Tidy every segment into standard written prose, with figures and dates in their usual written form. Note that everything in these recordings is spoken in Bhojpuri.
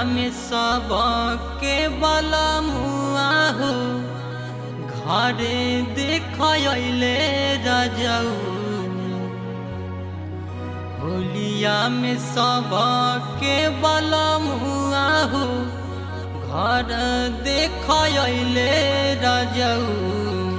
में सबके बलमुआ हो घरे देखले रजऊ होलिया में सबके बलमुआ हो घर देखले रजऊ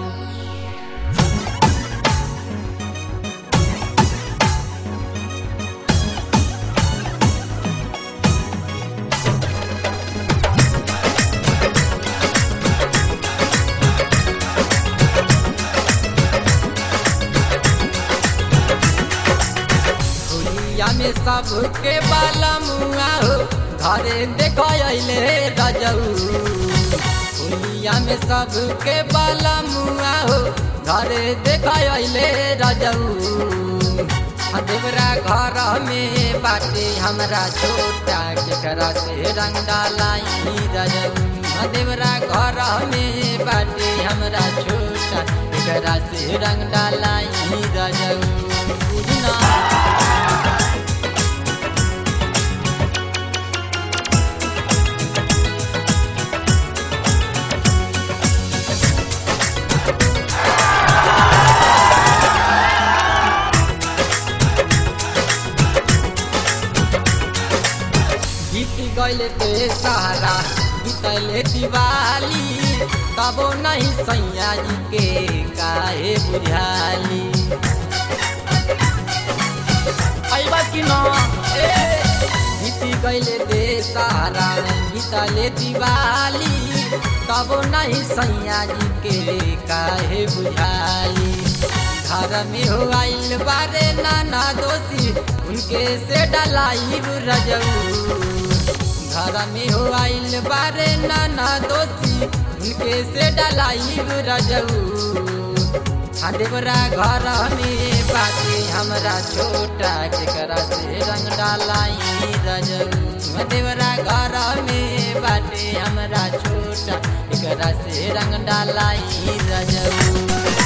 में सबके बलमुआ हो घरे देखले रजऊ होलिया में सबके बलमुआ हो घरे देखले रजऊ देवरा घर में बाटे हमरा छोटा केकरा से रंग डालाई रजऊ देवरा घर में बाटे हमरा छोटा केकरा से रंग डालाई रजऊ बुझना गैले ते सहारा बीतले दिवाली तबो नहीं सैया जी के काहे बुझाली आइबा कि न बीती गैले ते सहारा बीतले दिवाली तबो नहीं सैया जी के काहे बुझाली घर में हो आइल बारे नाना दोषी उनके से डलाई रजऊ घर में हो आइल बारे नाना दोषी उनके से डलाई रजऊ देवरा घर में बाटे हमरा छोटा केकरा से रंग डालाई रजऊ देवरा घर में बाटे हमरा छोटा केकरा से रंग डालाई रजऊ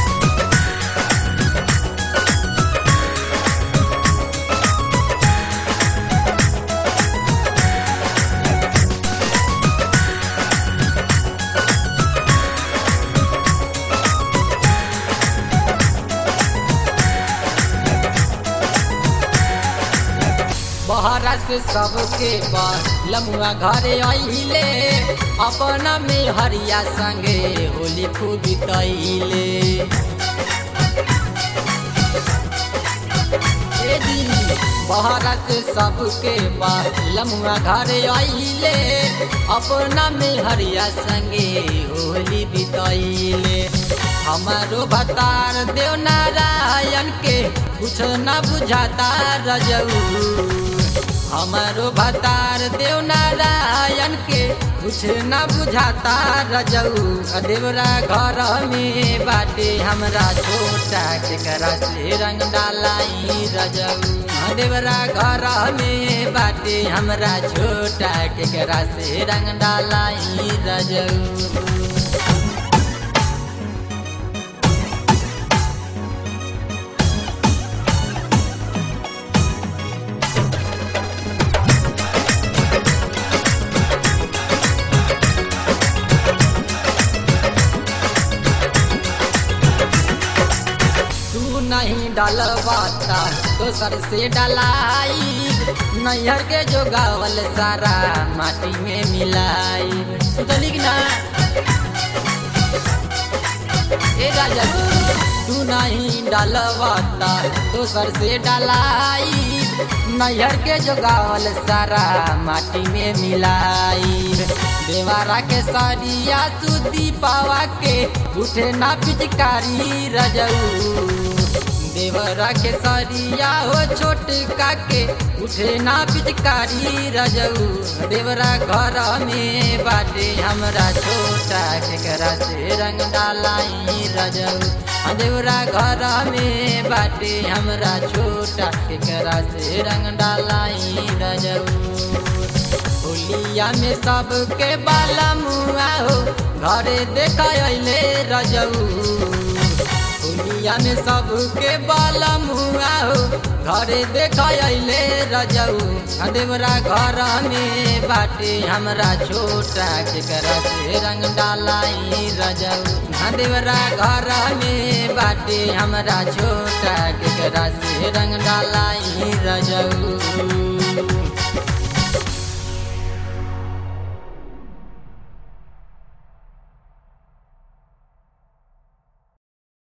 बहरा से सबके लमुआ घरे आइले अपना में हरिया संगे होली खूब तैले बहरा से सबके लमुआ घरे आइले अपना में हरिया संगे होली बितैले हमारो भतार देव नारायण के कुछ न बुझाता रजऊ हमारो भतार देव नारायण के कुछ न बुझाता रजऊ देवरा घर में बाटे हमरा छोटा केकरा से रंग डालाई रजऊ देवरा घर में बाटे हमरा छोटा केकरा से रंग डालाई रजऊ नहीं डलवाता दोसर से डलाई नैहर के जो गावल सारा माटी में मिलाई सुतली ना ए राजा तू नहीं डलवाता दोसर से डलाई नैहर के जो गावल सारा माटी में मिलाई देवारा के सरिया सुदी पावा के उठे ना पिचकारी रजऊ देवरा के सरिया हो छोटका के उठे ना पिचकारी रजऊ देवरा घर में बाटे हमरा छोटा केकरा से रंग डालाई रजऊ देवरा घर में बाटे हमरा छोटा केकरा से रंग डालाई रजऊ होलिया में सबके बाला मुआ हो घरे देखले रजऊ होलिया में सबके बलमुआ हो घरे देख अइले रजऊ देवरा घर में बाटे हमरा छोटा केकरा से रंग डालाई रजऊ देवरा घर में बाटे हमरा छोटा केकरा से रंग डालाई रजऊ